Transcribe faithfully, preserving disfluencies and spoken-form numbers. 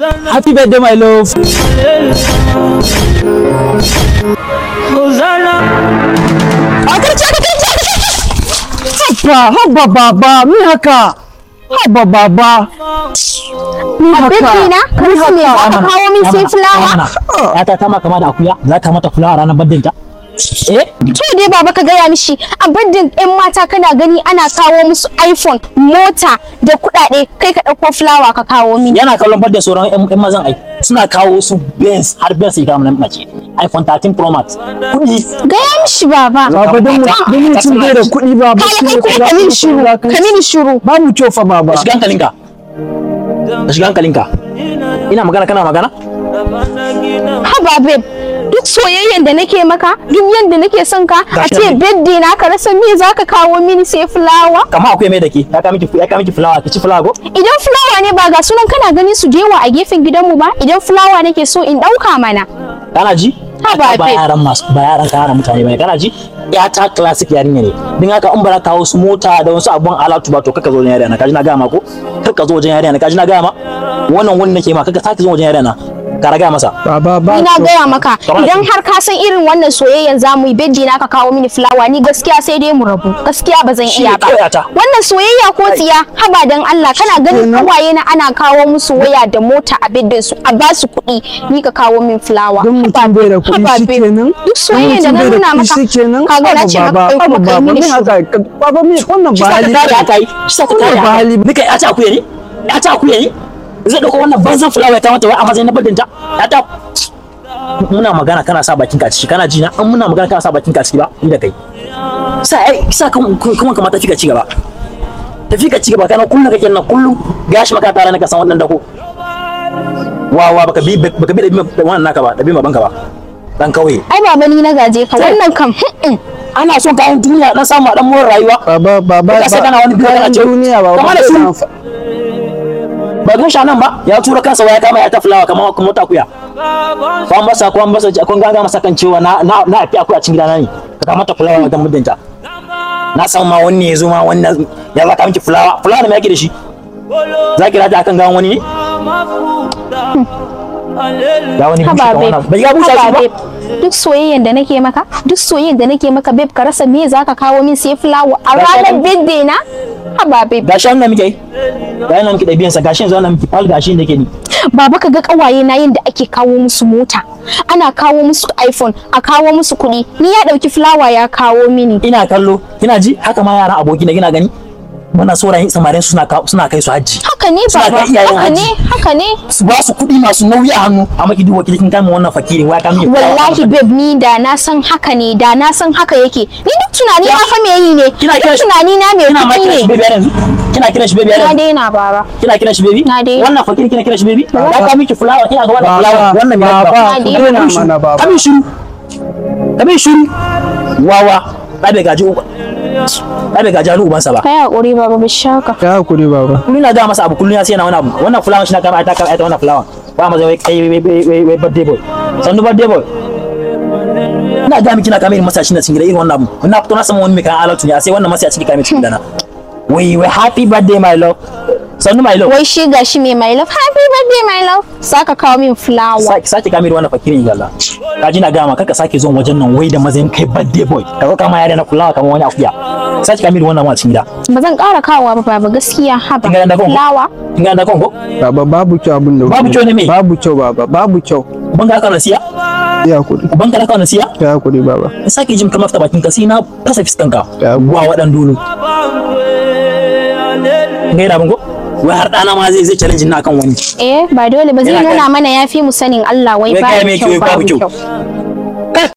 Happy birthday, my love. Haba, haba baba, me haka. Haba baba. Me haka. Abin na, ka rasa me za ka kawo min sai fulawa? Ya ta tama kama da akuya, za ta mata fulawa ranar birthday ta. Eh? To dai baba ka gaya mishi a birthday ɗin mata kana gani ana kawo musu iPhone, mota da kuɗaɗe kai ka ɗauko fulawa ka kawo min. Yana kallon birthday sauran ƴan mazan ai. Suna kawo su Benz har Benz ya kama mace. iPhone thirteen Pro Max. Kuɗi. Gaya mishi baba. Baba don mutum bai da kuɗi baba. Kai kai ka min shiru, ka min shiru. Babu cofa baba. Ka shiga hankalinka. Ka shiga hankalinka. Ina magana kana magana? Haba babe. Duk soyayyen da nake maka, duk yanda nake son ka, a ce birthday na ka rasa me zaka kawo mini sai fulawa? Kama akwai mai da ke, ya ka miki ya ka miki fulawa, ki ci fulawa go? Idan fulawa ne ba ga sunan kana ganin su dewa a gefen gidanmu ba, idan fulawa nake so in dauka mana. Kana ji? Ha ba ba yaran masu ba yaran kana mutane bane, kana ji? Ya ta classic yarinya ne. Din haka in bara kawo su mota da wasu abun alatu ba to kaka zo wajen yarinya, kaji na ga ma ko? Kaka zo wajen yarinya, kaji na ga ma? Wannan wani nake ma, kaka sake zo wajen yarinya. Ka raga masa. Baba ba. Ina gaya maka idan har ka san irin wannan soyayyan zamu yi birthday na ka kawo mini fulawa ni gaskiya sai dai mu rabu. Gaskiya ba zan iya ba. Wannan soyayya ko tsiya haba dan Allah kana ganin kawaye na ana kawo musu waya da mota a birthday su a ba su kuɗi ni ka kawo min fulawa. Don mutum bai da kuɗi shikenan. Duk soyayya da na nuna maka kaga na ce maka kai kuma kai mini shi. Baba me wannan ba hali da kai. Shi ka ba hali. Nika ya ta akuya ne? Ya ta akuya ne? Zai dauko wannan banzan fulawa ya ta mata wai a matsayin na badinta ya ta muna magana kana sa bakin ka ciki kana ji na an muna magana kana sa bakin ka ciki ba ni da kai sa ai sa kuma kuma tafi ka ci gaba tafi ka ci gaba kana kullu kake nan kullu gashi maka tare naka san wannan dako wa wa baka bi baka bi da wannan naka ba da bi babanka ba dan kauye ai baba ni na gaje ka wannan kam ana son kayan duniya dan samu dan more rayuwa baba baba sai kana wani biyo kana ce duniya baba ba gan shanan ba ya tura kansa waya kama ya ta fulawa kamar kuma ta kuya kwan masa kwan masa kun ga masa kan cewa na na na afi akuya cikin gidana ne ka kama ta fulawa da muddinta na san ma wanne yazo ma wannan ya zaka miki fulawa fulawa da me yake da shi zaki rata akan gawan wani ne da wani bishi wannan bai ga busa shi ba duk soyayyen da nake maka duk soyayyen da nake maka babe ka rasa me zaka kawo min sai fulawa a ranar birthday na haba babe gashi an nan muke ga nan muke da biyan sa gashi yanzu nan muke fal gashi da ke ni baba ka ga kawaye na yanda ake kawo musu mota ana kawo musu iPhone a kawo musu kuɗi ni ya dauki fulawa ya kawo mini ina kallo kina ji haka ma yaran aboki na kina gani muna sorayin samarin suna suna kai su haji haka ne baba haka ne haka ne su ba su kuɗi masu nauyi a hannu amma ki duba kin kama wannan fakirin waya kama wallahi babe ni da na san haka ne da na san haka yake ni duk tunani na fa me yi ne duk tunani na me kuɗi ne kina kiran shi baby na daina baba kina kiran shi baby na daina wannan fakiri kina kiran shi baby da ka miki fulawa kina ga wannan fulawa wannan me baba daina mana baba kamin shiru kamin shiru wawa ba bai gaji uba ba bai gaji uban sa ba kai hakuri baba bishaka kai hakuri baba kullun na ga masa abu kullun ya sai na wani abu wannan fulawa shi na kama ta kama ta wannan fulawa ba ma zai kai wai birthday boy sandu birthday boy ina ga miki na kama irin masa shi na cikin gida irin wannan abu ina fito na sama wani mai kan alatu ne sai wannan masa ya cikin kama cikin dana wai wai happy birthday my love sannu my love wai shi gashi me my love happy birthday my love saka kawo min flower saki saki kawo min wannan fakirin yalla kaji na ga ma kaka sake zuwa wajen nan wai da mazan kai birthday boy kaga kama yare na flower kamar wani akuya saki kawo min wannan ma cikin gida ba zan ƙara kawowa ba baba gaskiya haba flower kin ga da kongo baba babu kyau abin da babu kyau ne me babu kyau baba babu kyau ban ga ka nasiya ya kudi ban ga ka nasiya ya kudi baba saki jim kamar ta bakin ka sai na fasa fiskanka wa wadan dulu gaira bango wai har dana ma zai zai challenge na kan wani eh ba dole ba zai nuna mana yafi mu sanin Allah wai ba kyau babu kyau